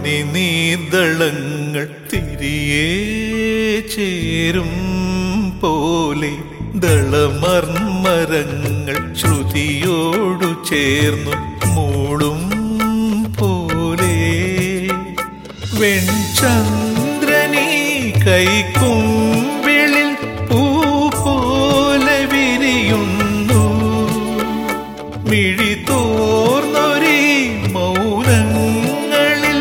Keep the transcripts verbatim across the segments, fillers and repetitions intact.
പനിനീർദളങ്ങൾ തിരിയെ ചേരും പോലെ ദളമർമരങ്ങൾ ശ്രുതിയോടു ചേർന്നു മൂളും പോലെ വെൺചന്ദ്രനീ കൈക്കുമ്പിളിൽ പൂ പോലെ വിരിയുന്നു മിഴി തോർന്നൊരീ മൗനങ്ങളിൽ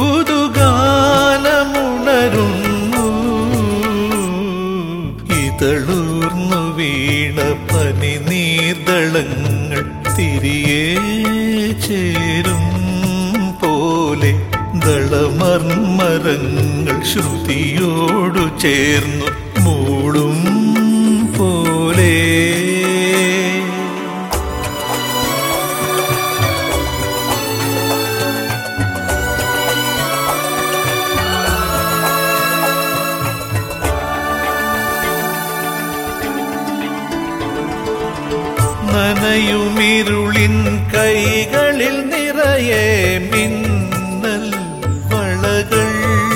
പുതുഗാനമുണരുന്നു ഇതളൂർന്നു വീണ പനിനീർദളങ്ങൾ തിരിയെ ചേരും പോലെ ദളമർമരങ്ങൾ ശ്രുതിയോടു ചേർന്നു മൂളും പോലെ നനയുമിരുളിൻ കൈകളിൽ നിറയെ മിന്നൽ വളകൾ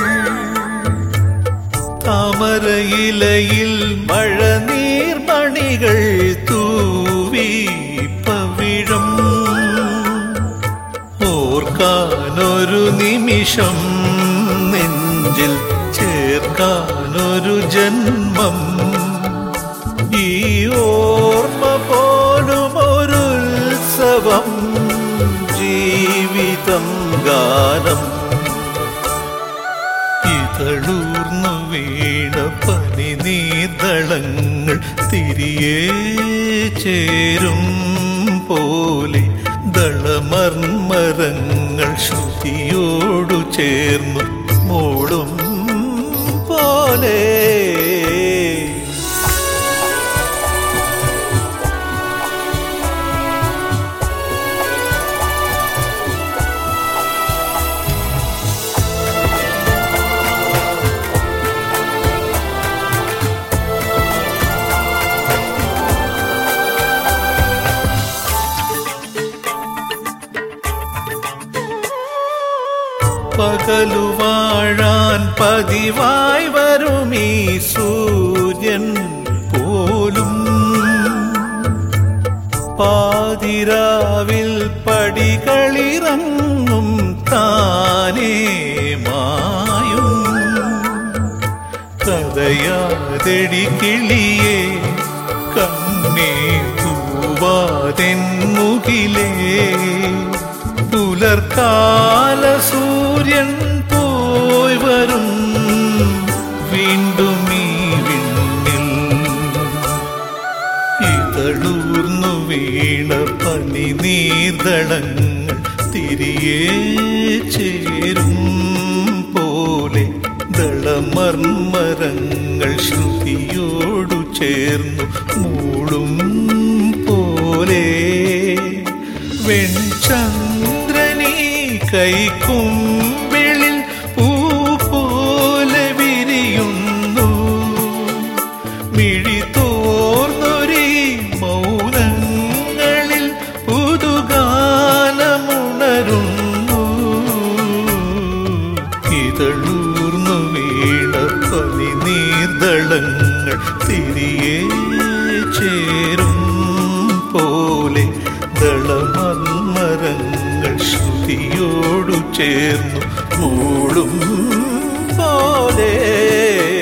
താമരയിലയിൽ മഴനീർമണികൾ തൂവി പവിഴം ഓർക്കാനൊരു നിമിഷം നെഞ്ചിൽ ചേർക്കാനൊരു ജന്മം ഈ ഓർമ്മ പോലും ഒരുത്സവം ജീവിതം ഗാനം ഇതളൂർന്നു വീണ പനിനീർദളങ്ങൾ തിരിയെ ചേരും പോലെ ദളമർമരങ്ങൾ ശ്രുതിയോടു ചേർന്നു മൂളും പോലെ പകലു വാഴാൻ പതിവായി വരുമീ സൂര്യൻ പോലും പാതിരാവിൽ പടികളിറങ്ങും താനേ മായും കഥയാതെടി കിളിയേ കണ്ണേ പൂവാതെന്നുകിലേ പുലർക്കാല സൂര്യൻ പോയി വരും വീണ്ടും ഈ വിണ്ണിൽ ഇതളൂർന്നു വീണ പനിനീർദളങ്ങൾ തിരിയെ ചേരും പോലെ ദളമർമരങ്ങൾ ശ്രുതിയോടു ചേർന്നു മൂളും പോലെ വെൺചന്ദ്രനീ കൈക്കുമ്പിളിൽ പൂ പോലെ വിരിയുന്നു മിഴി തോർന്നൊരീ മൗനങ്ങളിൽ പുതുഗാനമുണരുന്നു ഇതളൂർന്നു വീണ പനിനീർദളങ്ങൾ തിരിയെ ചേരും പോലെ ദളമർമരങ്ങൾ ശ്രുതിയോടു ചേർന്നു മൂളും പോലെ